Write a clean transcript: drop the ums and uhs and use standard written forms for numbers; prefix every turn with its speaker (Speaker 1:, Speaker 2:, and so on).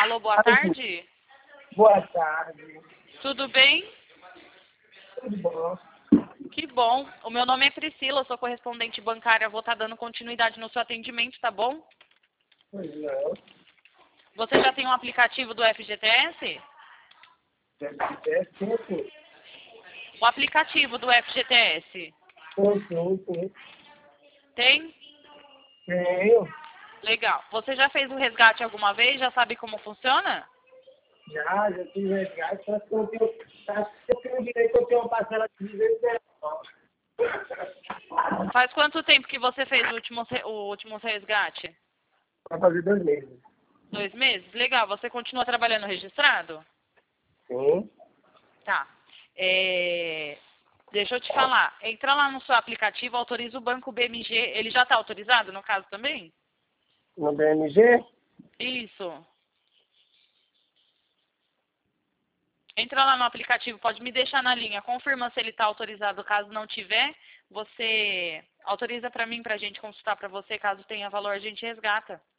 Speaker 1: Alô, boa tarde.
Speaker 2: Boa tarde.
Speaker 1: Tudo bem?
Speaker 2: Tudo bom?
Speaker 1: Que bom. O meu nome é Priscila, eu sou correspondente bancária. Vou estar dando continuidade no seu atendimento, tá bom?
Speaker 2: Pois não.
Speaker 1: Você já tem um aplicativo do FGTS?
Speaker 2: É sim.
Speaker 1: O aplicativo do FGTS.
Speaker 2: Sim.
Speaker 1: Tem?
Speaker 2: Tenho.
Speaker 1: Legal. Você já fez o resgate alguma vez? Já sabe como funciona?
Speaker 2: Já tive resgate, só que eu tenho direito, eu tenho uma parcela de 200 reais.
Speaker 1: Faz quanto tempo que você fez o último resgate?
Speaker 2: Vai fazer 2 meses.
Speaker 1: 2 meses? Legal. Você continua trabalhando registrado?
Speaker 2: Sim.
Speaker 1: Tá. Deixa eu te falar. Entra lá no seu aplicativo, autoriza o Banco BMG. Ele já está autorizado, no caso, também?
Speaker 2: No BMG?
Speaker 1: Isso. Entra lá no aplicativo, pode me deixar na linha. Confirma se ele está autorizado. Caso não tiver, você autoriza para mim, para a gente consultar para você. Caso tenha valor, a gente resgata.